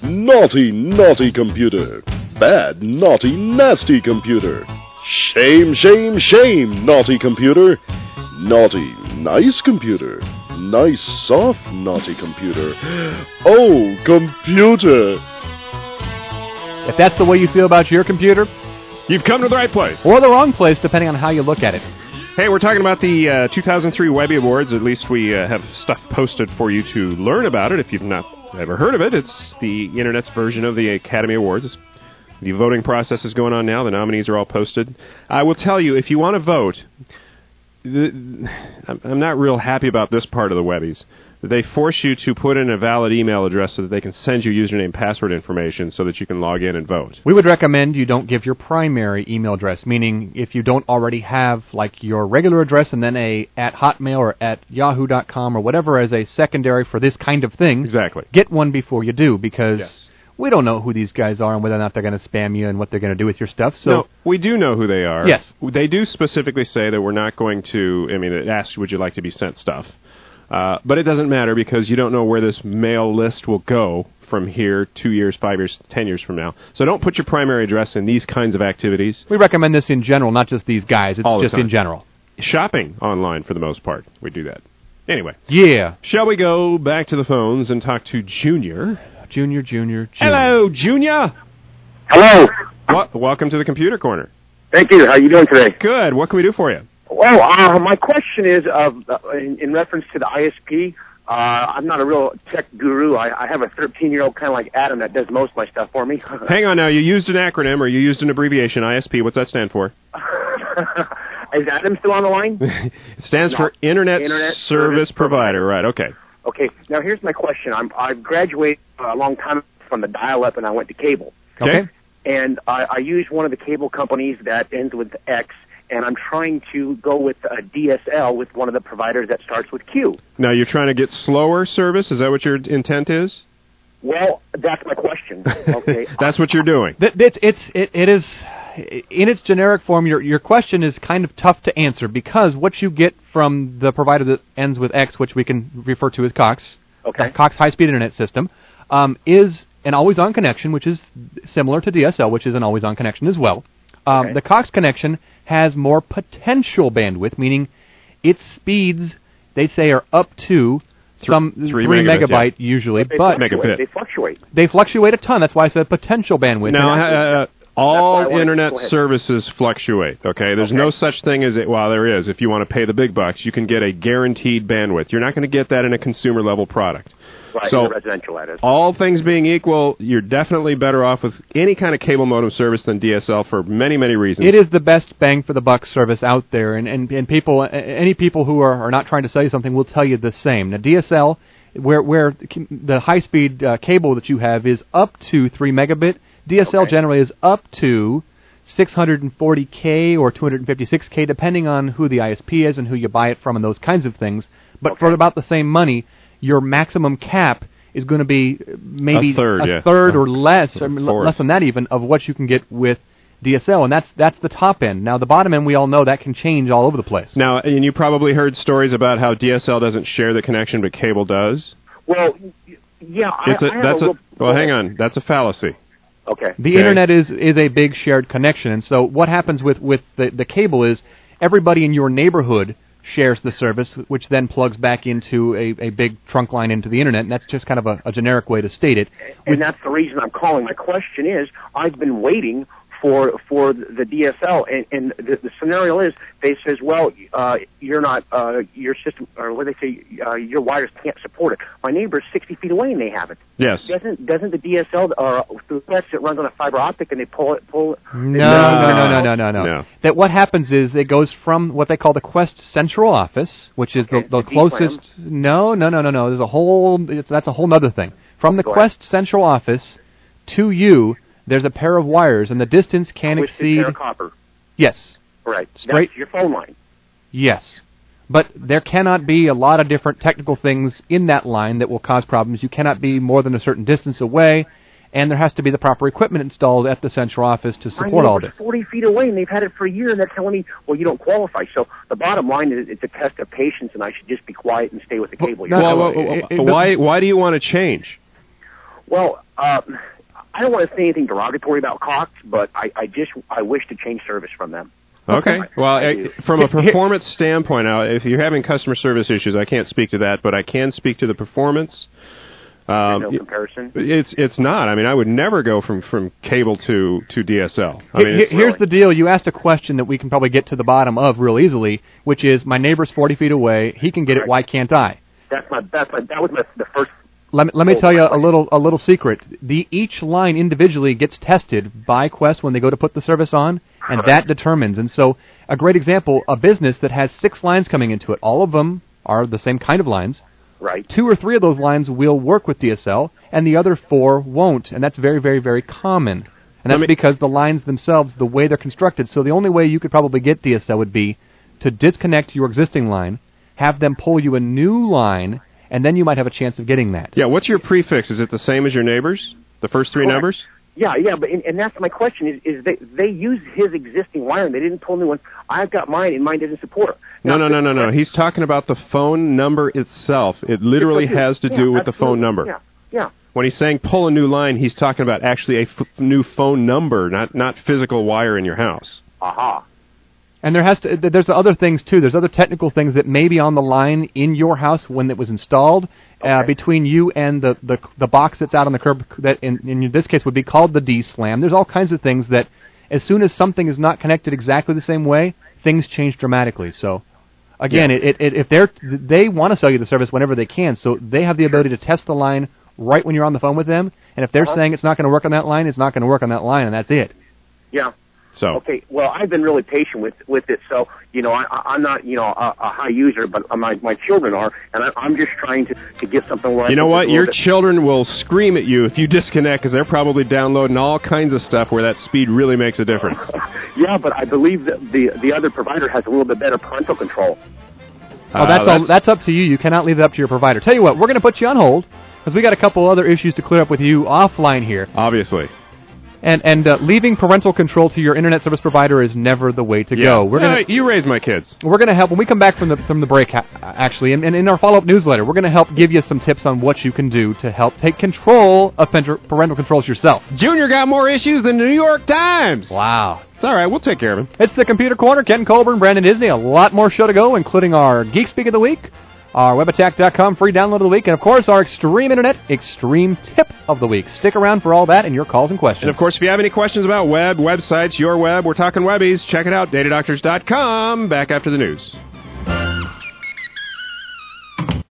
Naughty, naughty computer. Bad, naughty, nasty computer. Shame, shame, shame, naughty computer. Naughty, nice computer. Nice, soft, naughty computer. Oh, computer. If that's the way you feel about your computer, you've come to the right place. Or the wrong place, depending on how you look at it. Hey, we're talking about the 2003 Webby Awards. At least we have stuff posted for you to learn about it. If you've not ever heard of it, it's the Internet's version of the Academy Awards. The voting process is going on now. The nominees are all posted. I will tell you, if you want to vote, I'm not real happy about this part of the Webbies. They force you to put in a valid email address so that they can send you username and password information so that you can log in and vote. We would recommend you don't give your primary email address, meaning if you don't already have like your regular address and then a at Hotmail or at Yahoo.com or whatever as a secondary for this kind of thing. Exactly. Get one before you do, because we don't know who these guys are and whether or not they're going to spam you and what they're going to do with your stuff. So no, we do know who they are. Yes. They do specifically say that we're not going to, it asks, would you like to be sent stuff? But it doesn't matter because you don't know where this mail list will go from here 2 years, 5 years, 10 years from now. So don't put your primary address in these kinds of activities. We recommend this in general, not just these guys. It's just in general. Shopping online for the most part. We do that. Anyway. Yeah. Shall we go back to the phones and talk to Junior? Junior. Hello, Junior. Hello. Welcome to the Computer Corner. Thank you. How are you doing today? Good. What can we do for you? Well, my question is in reference to the ISP. I'm not a real tech guru. I have a 13-year-old kind of like Adam that does most of my stuff for me. Hang on now. You used an acronym or you used an abbreviation, ISP. What's that stand for? Is Adam still on the line? It stands for Internet Service Provider. Right, okay. Okay, now here's my question. I've graduated a long time from the dial-up and I went to cable. Okay. And I used one of the cable companies that ends with X, and I'm trying to go with a DSL with one of the providers that starts with Q. Now, you're trying to get slower service? Is that what your intent is? Well, that's my question. Okay. That's what you're doing. It is, in its generic form, your question is kind of tough to answer because what you get from the provider that ends with X, which we can refer to as Cox, Cox High-Speed Internet System, is an always-on connection, which is similar to DSL, which is an always-on connection as well. The Cox connection has more potential bandwidth, meaning its speeds, they say, are up to some 3 megabyte usually, but megabit. They fluctuate. They fluctuate a ton. That's why I said potential bandwidth. Now, all internet services fluctuate, okay? There's no such thing as it. Well, there is. If you want to pay the big bucks, you can get a guaranteed bandwidth. You're not going to get that in a consumer-level product. Right, so, residential, that is. All things being equal, you're definitely better off with any kind of cable modem service than DSL for many, many reasons. It is the best bang for the buck service out there, and people, any people who are not trying to sell you something will tell you the same. Now, DSL, where the high-speed cable that you have is up to 3 megabit, DSL generally is up to 640K or 256K, depending on who the ISP is and who you buy it from and those kinds of things. But for about the same money, your maximum cap is going to be maybe a third or less, or less than that even, of what you can get with DSL, and that's the top end. Now, the bottom end, we all know that can change all over the place. Now, and you probably heard stories about how DSL doesn't share the connection, but cable does. Well, yeah, hang on. That's a fallacy. Okay. The Internet is a big shared connection, and so what happens with the cable is everybody in your neighborhood shares the service, which then plugs back into a big trunk line into the Internet, and that's just kind of a generic way to state it. And that's the reason I'm calling. My question is, I've been waiting for the DSL, and the scenario is they says, well, you're not your system, or what they say, your wires can't support it. My neighbor's 60 feet away and they have it. Yes. Doesn't the DSL through the West, it runs on a fiber optic and they pull it? No. That what happens is it goes from what they call the Quest Central Office, which is the closest. No. There's a whole. That's a whole other thing. From the Quest Central Office to you, there's a pair of wires, and the distance can exceed. Pair of copper. Yes. Right. Straight. That's your phone line. Yes. But there cannot be a lot of different technical things in that line that will cause problems. You cannot be more than a certain distance away, and there has to be the proper equipment installed at the central office to support all this. 40 feet away, and they've had it for a year, and they're telling me, well, you don't qualify. So the bottom line is it's a test of patience, and I should just be quiet and stay with the cable. Why do you want to change? Well, I don't want to say anything derogatory about Cox, but I wish to change service from them. Okay. Well, from a performance standpoint, now, if you're having customer service issues, I can't speak to that, but I can speak to the performance. There's no comparison. It's not. I mean, I would never go from cable to DSL. Here's the deal. You asked a question that we can probably get to the bottom of real easily, which is my neighbor's 40 feet away. He can get it. Why can't I? That was the first. Let me tell you a little secret. Each line individually gets tested by Qwest when they go to put the service on, and that determines. And so, a great example: a business that has 6 lines coming into it. All of them are the same kind of lines. Right. 2 or 3 of those lines will work with DSL, and the other 4 won't, and that's very, very, very common. And that's because the lines themselves, the way they're constructed. So the only way you could probably get DSL would be to disconnect your existing line, have them pull you a new line, and then you might have a chance of getting that. Yeah, what's your prefix? Is it the same as your neighbor's? The first 3 numbers? Yeah, but and that's my question is they use his existing wiring. They didn't pull new one. I've got mine, and mine doesn't support. No. He's talking about the phone number itself. It literally has to do with the phone number. Yeah. When he's saying pull a new line, he's talking about actually a new phone number, not physical wire in your house. Aha. And there's other things too. There's other technical things that may be on the line in your house when it was installed, between you and the box that's out on the curb that in this case would be called the D-slam. There's all kinds of things that as soon as something is not connected exactly the same way, things change dramatically. So again, if they want to sell you the service whenever they can, so they have the ability to test the line right when you're on the phone with them. And if they're saying it's not going to work on that line, it's not going to work on that line, and that's it. Yeah. So okay, well, I've been really patient with it. So I'm not a high user, but my children are, and I'm just trying to get something where you know what, your children will scream at you if you disconnect because they're probably downloading all kinds of stuff where that speed really makes a difference. Yeah, but I believe that the other provider has a little bit better parental control. That's up to you. You cannot leave it up to your provider. Tell you what, we're going to put you on hold because we got a couple other issues to clear up with you offline here. Obviously. And leaving parental control to your internet service provider is never the way to go. You raise my kids. We're going to help when we come back from the break, actually, and in our follow-up newsletter, we're going to help give you some tips on what you can do to help take control of parental controls yourself. Junior got more issues than the New York Times. Wow. It's all right. We'll take care of him. It's the Computer Corner. Ken Colburn, Brandon Disney. A lot more show to go, including our Geek Speak of the Week, our WebAttack.com free download of the week, and, of course, our Extreme Internet Extreme Tip of the Week. Stick around for all that and your calls and questions. And, of course, if you have any questions about websites, your web, we're talking Webbies, check it out, datadoctors.com. Back after the news.